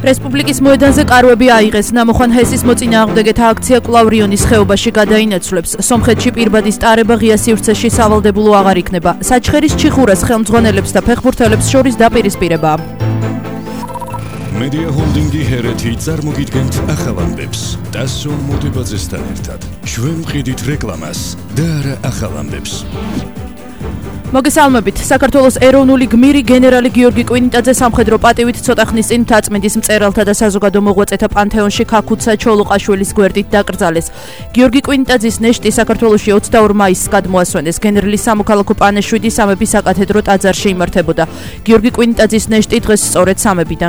რესპუბლიკის მოედანზე კარვები აიღეს. ნამოხვან ჰესის მოწინააღმდეგეთა აქცია კვლავ რიონის ხეობაში გადაინაცვლებს. სომხეთში პირბადის ტარება ღია სივრცეში სავალდებულო აღარ იქნება. საჩხერის ჩიხურას ხელმძღვანელებს და ფეხბურთელებს შორის დაპირისპირებაა. Media Holdingi ჰერეთი წარმოგიდგენთ ახალ ამბებს. ტასო მოდებაძესთან ერთად. ჩვენ ვყიდით რეკლამას და არა ახალ ამბებს. მოგესალმებით. საქართველოს ეროვნული გმირი გენერალი გიორგი კვინიტაძე სამხედრო პატივით ცოტა ხნის წინ მთაწმინდის მწერალთა და საზოგადო მოღვაწეთა პანთეონში ქაქუცა ჩოლოყაშვილის გვერდით დაკრძალეს. გიორგი კვინიტაძის ნეშტი საქართველოში 22 მაისს გადმოასვენეს. გენერლის სამოქალაქო პანაშვიდი სამების საკათედრო ტაძარში იმართებოდა. გიორგი კვინიტაძის ნეშტი დღეს სწორედ სამებიდან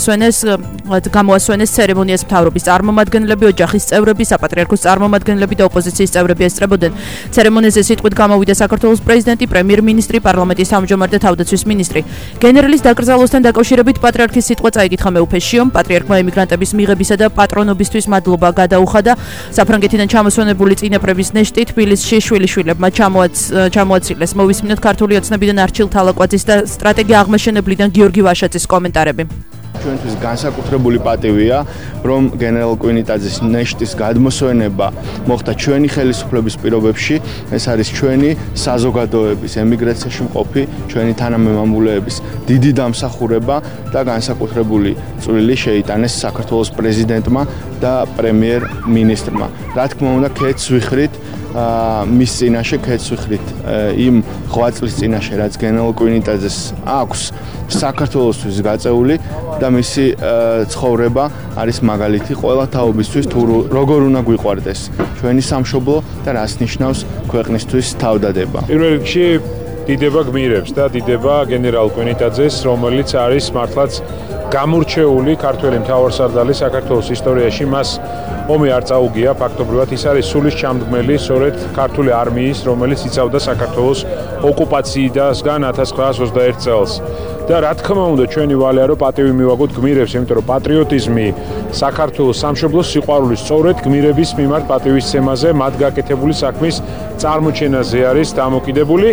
გამოასვენეს ცერემონიას მთავრობის წარმომადგენლები, ოჯახის წევრები, საპატრიარქოს წარმომადგენლები და ოპოზიციის წევრები ესწრებოდნენ. ცერემონიაზე სიტყვით გამოვიდა საქართველოს პრეზიდენტი, პრემიერ-მინისტრი, პარლამენტის თავმჯდომარე და თავდაცვის მინისტრი. გენერლის დაკრძალვასთან დაკავშირებით პატრიარქის სიტყვა წაიკითხა მეუფეშიომ. პატრიარქმა ემიგრანტების მიღებისა და პატრონობისთვის მადლობა გადაუხადა. საფრანგეთიდან ჩამოსვენებული წინაპრების ნეშტი თბილისში შვილიშვილებმა ჩამოაცილეს. მოვისმინოთ ქართული ოცნებიდან არჩილ თალაკვაძის და სტრატეგია აღმაშენებლიდან გიორგი ვაშაძის კომენტარები. ჩვენთვის განსაკუთრებული პატივია, რომ გენერალ კვინიტაძის ნეშტის გადმოსვენება მოხდა ჩვენი ხელისუფლების პირობებში. ეს არის ჩვენი საზოგადოების, ემიგრაციაში მყოფი ჩვენი თანამემამულეების დიდი დამსახურება და განსაკუთრებული წვლილი შეიტანეს საქართველოს პრეზიდენტმა და პრემიერ-მინისტრმა. რა თქმა უნდა, ქეთს ვიხრით მის წინაშე, ქეთს ვიხრით იმ ღვაწლის წინაშე, რაც გენერალ კვინიტაძეს აქვს საქართველოსთვის გაწეული და მისი ცხოვრება არის მაგალითი ყველა თაობისთვის, თუ როგორ უნდა გვიყვარდეს ჩვენი სამშობლო და რას ნიშნავს ქვეყნისთვის თავდადება. პირველ რიგში დიდება გმირებს და დიდება გენერალ კვინიტაძეს, რომელიც არის მართლაც გამორჩეული ქართველი მთავარსარდალი საქართველოს ისტორიაში. მას ომი არ წაუგია, ფაქტობრივად ის არის სულის ჩამდგმელი სწორედ ქართული არმიის, რომელიც იცავდა საქართველოს ოკუპაციიდან 1921 წელს. და რა თქმა უნდა, ჩვენი ვალია რომ პატივი მივაგოთ გმირებს, იმიტომ რომ პატრიოტიზმი საქართველოს სამშობლოს სიყვარული სწორედ გმირების მიმართ პატივისცემაზე, მათ გაკეთებული საქმის წარმოჩენაზე არის დამოკიდებული.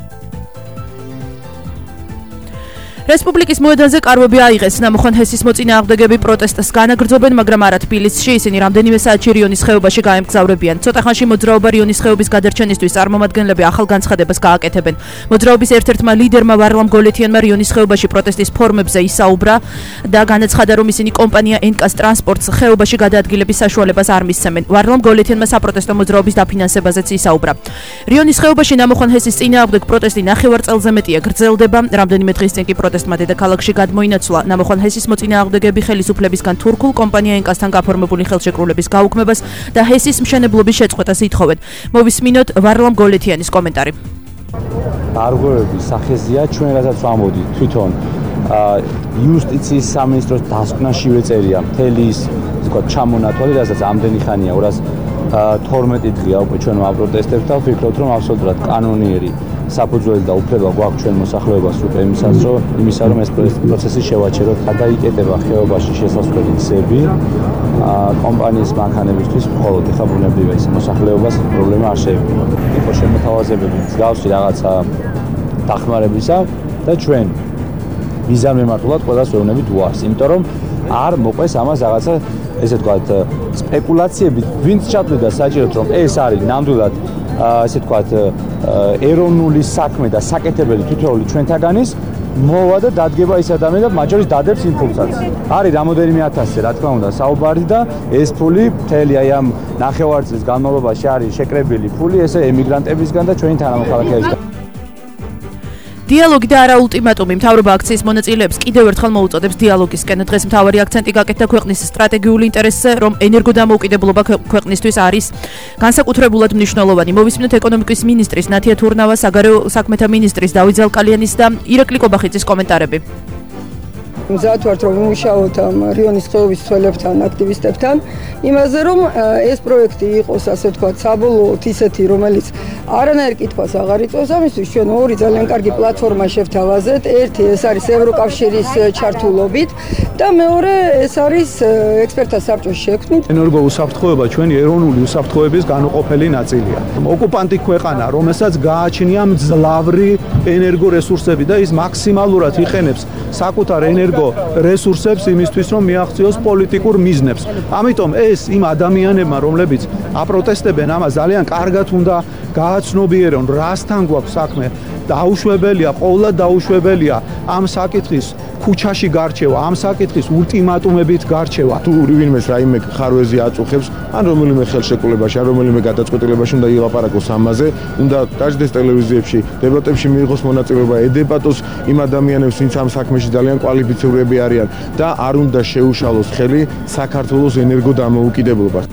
რესპუბლიკის მოედანზე კარვები აიღეს. ნამოხვან ჰესის მოწინააღმდეგეები პროტესტს განაგრძობენ, მაგრამ არა თბილისში. ისინი რამდენიმე საათში რიონის ხეობაში გაემგზავრებიან. ცოტა ხანში მოძრაობა რიონის ხეობის გადარჩენისთვის წარმომადგენლები ახალ განცხადებას გააკეთებენ. მოძრაობის ერთ-ერთმა ლიდერმა ვარლამ გოლეთიანმა რიონის ხეობაში პროტესტის ფორმებზე ისაუბრა და განაცხადა, რომ ისინი კომპანია ენკას ტრანსპორტს ხეობაში გადაადგილების საშუალებას არ მისცემენ. ვარლამ გოლეთიანმა საპროტესტო მოძრაობის დაფინანსებაზეც ისაუბრა. რიონის ხეობაში ნამოხვან ჰესის წინააღმდეგ პროტესტი ნახევარ წელზე მეტია გრძელდება. რამდენიმე დღის წინ კი პროტესტმა დედაქალაქში გადმოინაცვლა. ნამოხვან ჰესის მოწინააღმდეგეები ხელისუფლებისგან თურქულ კომპანია ენკასთან გაფორმებული ხელშეკრულების გაუქმებას და ჰესის მშენებლობის შეწყვეტას ითხოვენ. მოვისმინოთ ვარლამ გოლეთიანის კომენტარი. არღვევების სახეზეა ჩვენ რასაც ვამბობთ თვითონ იუსტიციის სამინისტროს დასკვნაშივე წერია მთელი ის ვთქვათ ჩამონათვალი, რასაც ამდენი ხანია 212 დღეა უკვე ჩვენ ვაპროტესტებთ და ვფიქრობთ, რომ აბსოლუტურად კანონიერი საფუძველი და უფლება გვაქვს ჩვენ მოსახლეობას უკვე იმისა, რომ ეს პროცესი შევაჩეროთ. გადაიკეტება ხეობაში შესასვლელი გზები კომპანიის მანქანებისთვის, მხოლოდ ეხლა ბუნებრივია ის მოსახლეობას პრობლემა არ შეექმნება. იყო შემოთავაზებები მსგავსი რაღაცა დახმარებისა და ჩვენ მიზანმიმართულად ყველას ვეუბნებით უარს, იმიტომ რომ არ მოყვეს ამას რაღაცა ესე ვთქვათ სპეკულაციები, ვინც ჩათვლიდა საჭიროდ რომ ეს არის ნამდვილად ესე ვთქვათ ეროვნული საქმე და საკეთებელი თითოეული ჩვენთაგანის მოვა და დადგება ის ადამიანი და მათ შორის დადებს იმპულსაც. არის რამოდენიმე ათასზე რა თქმა უნდა საუბარი და ეს ფული მთელი აი ამ ნახევარ წლის განმავლობაში არის შეკრებილი ფული ესე ემიგრანტებისგან და ჩვენი თანამოქალაქეებისგან. დიალოგი და არა ულტიმატუმი. მთავრობა აქციის მონაწილეებს კიდევ ერთხელ მოუწოდებს დიალოგისკენ. დღეს მთავარი აქცენტი გაკეთდა ქვეყნის სტრატეგიული ინტერესზე, რომ ენერგოდამოუკიდებლობა ქვეყნისთვის არის განსაკუთრებულად მნიშვნელოვანი. მოვისმინოთ ეკონომიკის მინისტრის ნათია თურნავას, საგარეო საქმეთა მინისტრის დავით ზალკალიანის და ირაკლი კობახიძის კომენტარები. მზად ვართ რომ ვიმუშაოთ რიონის ხეობის ცველებთან, აქტივისტებთან, იმაზე რომ ეს პროექტი იყოს ასე ვთქვათ საბოლოოდ ისეთი, რომელიც არანაირ კითხვას აღარ იწვევს. ამისთვის ჩვენ ორი ძალიან კარგი პლატფორმა შევთავაზეთ. ერთი ეს არის ევროკავშირის ჩართულობით და მეორე ეს არის ექსპერტთა საბჭოს შექმნით. ენერგო უსაფრთხოება ჩვენი ეროვნული უსაფრთხოების განუყოფელი ნაწილია. ოკუპანტი ქვეყანა, რომელსაც გააჩნია მძლავრი ენერგო რესურსები და ის მაქსიმალურად იყენებს საკუთარ ენერგო მოიგო რესურსებს იმისთვის, რომ მიაღწიოს პოლიტიკურ მიზნებს. ამიტომ ეს იმ ადამიანებმა, რომლებიც აპროტესტებენ, ამას ძალიან კარგად უნდა გააცნობიერონ, რასთან გვაქვს საქმე. დაუშვებელია, ყოველად დაუშვებელია ამ საკითხის ქუჩაში გარჩევა, ამ საკითხის ულტიმატუმებით გარჩევა. თუ ვინმეს რაიმე ხარვეზი აწუხებს, ან რომელიმე ხელშეკრულებაში, ან რომელიმე გადაწყვეტილებაში უნდა ილაპარაკოს ამაზე, უნდა დაждდეს ტელევიზიებში, დებატებში მიიღოს მონაწილეობა, ედებატოს იმ ადამიანებს, ვინც ამ საქმეში ძალიან კვალიფიცირებული არიან და არ უნდა შეუშალოს ხელი საქართველოს ენერგოდამოუკიდებლობას.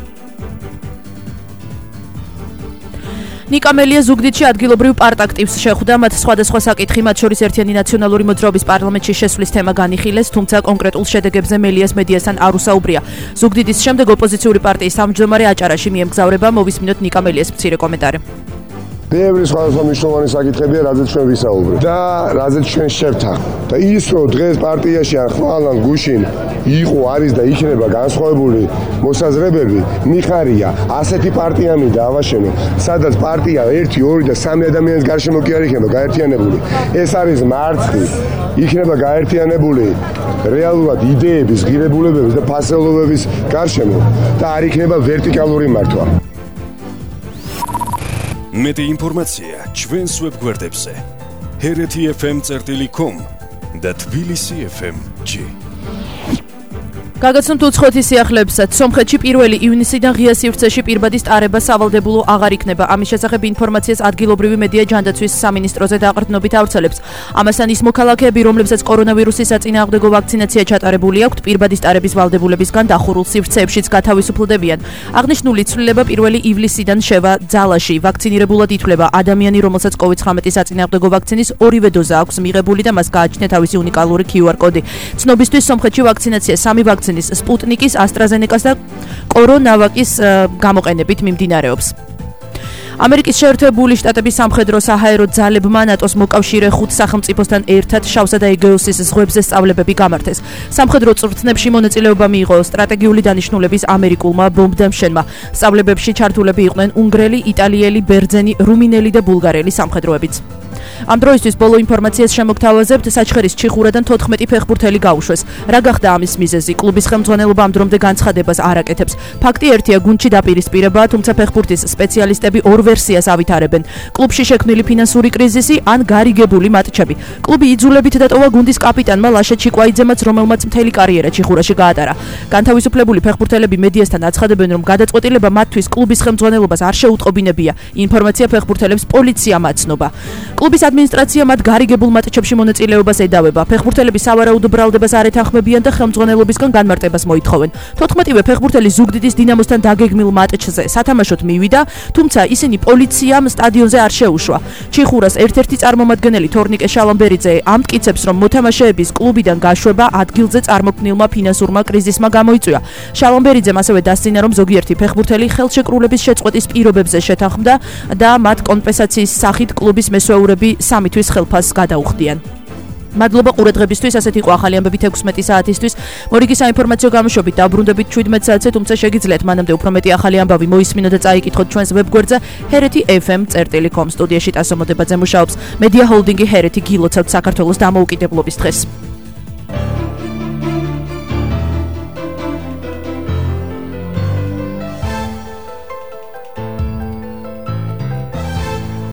ნიკა მელია ზუგდიდში ადგილობრივ პარტ-აქტივს შეხვდა, მათ სხვადასხვა საკითხი, მათ შორის ერთიანი ნაციონალური მოძრაობის პარლამენტში შესვლის თემა განიხილეს, თუმცა კონკრეტულ შედეგებზე მელიას მედიასთან არ უსაუბრია. ზუგდიდის შემდეგ ოპოზიციური პარტიის თავმჯდომარე აჭარაში მიემგზავრება, მოვისმინოთ ნიკა მელიას მცირე კომენტარი. ბევრი სხვადასხვა მნიშვნელოვანი საკითხებია, რაზეც ჩვენ ვისაუბრებთ და რაზეც ჩვენ შევთანხმ. და ის რომ დღეს პარტიაში ან ხვალ ან გუშინ იყო, არის და იქნება განსხვავებული მოსაზრებები, მიხარია. ასეთი პარტია მინდა ავაშენო, სადაც პარტია 1, 2 და 3 ადამიანის გარშემო კი არ იქნება გაერთიანებული. ეს არის მარცხი, იქნება გაერთიანებული რეალურად იდეების, ღირებულებების და ფასეულობების გარშემო და არ იქნება ვერტიკალური მართვა. მეტი ინფორმაცია ჩვენს ვებგვერდებზე hereti.fm.com და tbilisi.fm.g. გაგაცნობთ უცხოეთის სიახლეებსაც. სომხეთში 1 ივნისიდან ღია სივრცეში პირბადის ტარება სავალდებულო აღარ იქნება. ამის შესახებ ინფორმაციას ადგილობრივი მედია ჯანდაცვის სამინისტროზე დაყრდნობით ავრცელებს. ამასთან ის მოქალაქეები, რომლებსაც კორონავირუსის საწინააღმდეგო ვაქცინაცია ჩატარებული აქვთ, პირბადის ტარების ვალდებულებისგან დახურულ სივრცეებშიც გათავისუფლდებიან. აღნიშნული ცვლილება 1 ივლისიდან შევა ძალაში. ვაქცინირებულად ითვლება ადამიანი, რომელსაც COVID-19 საწინააღმდეგო ვაქცინის ორივე დოზა აქვს მიღებული და მას გააჩნია თავისი უნიკალური QR კოდი. ცნობისთვის სომხეთში ვაქცინაცია 3 ვაქცინის სპუტნიკის, AstraZeneca-ს და კორონავაკის გამოყენებით მიმდინარეობს. ამერიკის შეერთებული შტატების სამხედრო საჰაერო ძალებმა ნატოს მოკავშირე 5 სახელმწიფოსთან ერთად შავსა და ეგეოსის ზღვებზე სწავლებები გამართეს. სამხედრო წვრთნებში მონაწილეობა მიიღო სტრატეგიული დანიშნულების ამერიკულმა ბომბდამშენმა. სწავლებებში ჩართულები იყვნენ უნგრელი, იტალიელი, ბერძენი, რუმინელი და ბულგარელი სამხედროებიც. ამ დროისთვის ბოლო ინფორმაციას შემოგთავაზებთ, საჩხერის ჩიხურადან 14 ფეხბურთელი გაუშვეს. რა გახდა ამის მიზეზი? კლუბის ხელმძღვანელობა ამ დრომდე განცხადებას არ აკეთებს. ფაქტი ერთია, გუნდში დაპირისპირებაა, თუმცა ფეხბურთის სპეციალისტები ორ ვერსიას ავითარებენ. კლუბში შექმნილი ფინანსური კრიზისი ან გარიგებული მატჩები. კლუბი იძულებით დატოვა გუნდის კაპიტანმა ლაშა ჩიკვაიძემაც, რომელმაც მთელი კარიერა ჩიხურაში გაატარა. განთავისუფლებული ფეხბურთელები მედიასთან აცხადებენ, რომ გადაწყვეტილება მათთვის კლუბის ხელმძღვანელობას არ შეუტყობინებია. ინფორმაცია ფეხბურთელებს პოლიციამ აცნობა. კლუბის ადმინისტრაცია მათ გარიგებულ მატჩებში მონაწილეობას ედავება. ფეხბურთელები სავარაუდო ბრალდებას არ ეთანხმებიან და ხელმძღვანელობისგან განმარტებას მოითხოვენ. 14-ვე ფეხბურთელი ზუგდიდის დინამოსთან დაგეგმილ მატჩზე სათამაშოდ მივიდა, თუმცა ისინი პოლიციამ სტადიონზე არ შეუშვა. ჩიხურას ერთ-ერთი წარმომადგენელი თორნიკე შალამბერიძე ამტკიცებს, რომ მოთამაშეების კლუბიდან გაშვება ადგილზე წარმოქმნილმა ფინანსურმა კრიზისმა გამოიწვია. შალამბერიძემ ასევე დასცინა, რომ ზოგიერთი ფეხბურთელი ხელშეკრულების შეწყვეტის პირობებზე შეთანხმდა და მათ კომპენსაციის სახით კლუბის მესვეურები 3 თვის ხელფასს გადაუხდიან. მადლობა ყურადღებისთვის, ასეთი იყო ახალი ამბები 16 საათისთვის. მორიგი საინფორმაციო გამოშვებით დაბრუნდებით 17 საათზე, თუმცა შეგიძლიათ მანამდე უფრო მეტი ახალი ამბავი მოისმინოთ და წაიკითხოთ ჩვენს ვებგვერდზე hereti.fm.com. სტუდიაში ტასო მოდებაძე მუშაობს. მედია ჰოლდინგი ჰერეთი გილოცავთ საქართველოს დამოუკიდებლობის დღეს.